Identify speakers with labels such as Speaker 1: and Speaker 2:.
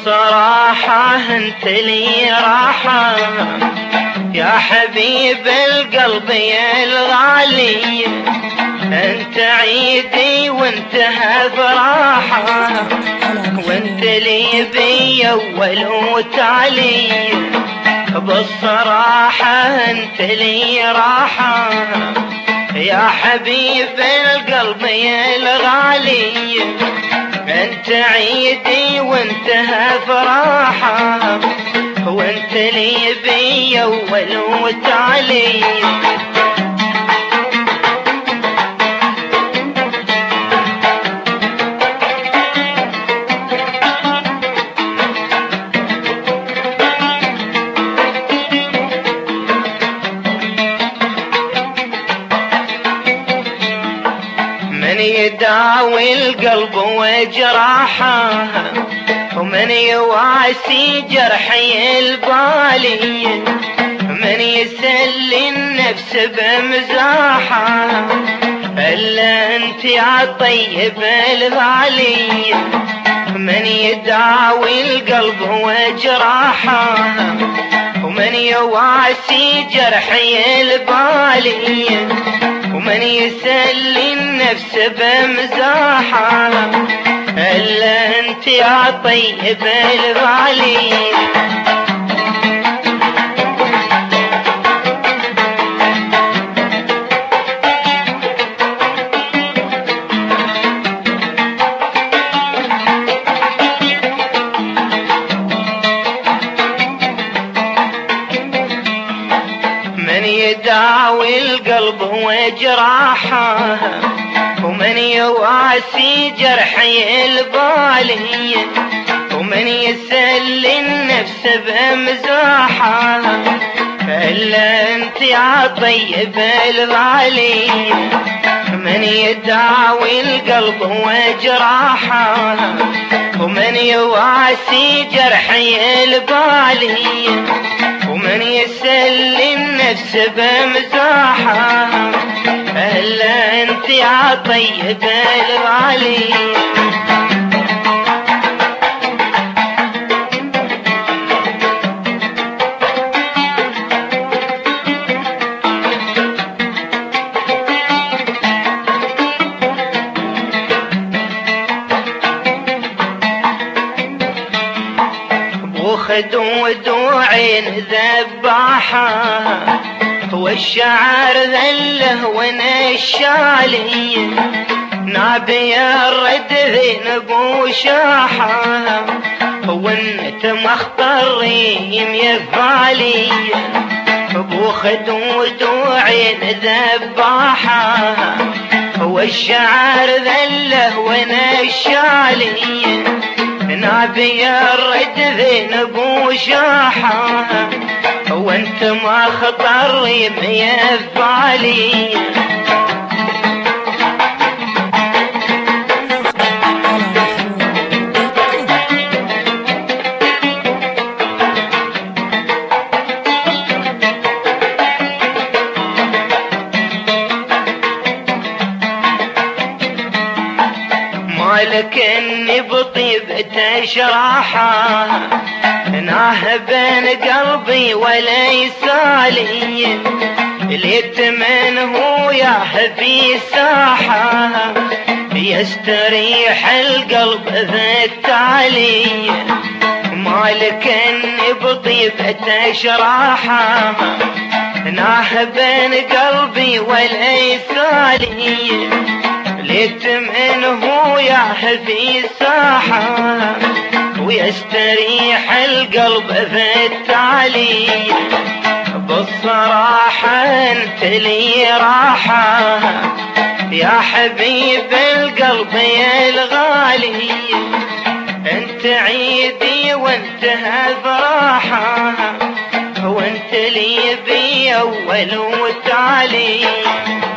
Speaker 1: بالصراحة انت لي راحة يا حبيب القلب يا الغالي، انت عيدي وانت هفراحة، وانت لي بي اول وتالي. بالصراحة انت لي راحة يا حبيب القلب يا الغالي، انت عيدي وانت هفراحة، وانت لي بي اول وتالي. من يداوي القلب وجراحه، ومن يواسي جرحي البالي، من يسلي النفس بمزاحه، الا انت يا طيب الغالي. من يداوي القلب وجراحه، ومن يواسي جرحي البالي، ومن يسلي النفس بمزاحه، الا انت يا طيب الغالي. من يداوي القلب وجراحه، ومن يواسي جرحي البالي، ومن يسلي النفس بمزاحه، الا انت يا طيب الغالي. من يداوي القلب وجراحه، ومن يواسي جرحي البالي، ومن يسلي النفس بمزاحه، الا انت يا طيب الغالي. وخدود وعين ذباحة، والشعر ذله ونشالي، نابي الرد ذنب وشاحة، وانت مخطريم يفالي. بوخدود وعين ذباحة، والشعر ذله ونشالي، نابي الرد ذنب وشاحة، وانت ما خطر يفالي. مالك اني بطيب تشراحه، ناه بين قلبي ولا يسالي، ليت من هو ياه في ساحه، يستريح القلب بالتالي. مالك اني بطيب تشراحه، ناه بين قلبي ولا يسالي، ليت منه ياه في ساحة، ويستريح القلب بالتالي. بالصراحة انت لي راحة يا حبيب القلب يا الغالي، انت عيدي وانت هفراحة، وانت لي بي اول وتالي.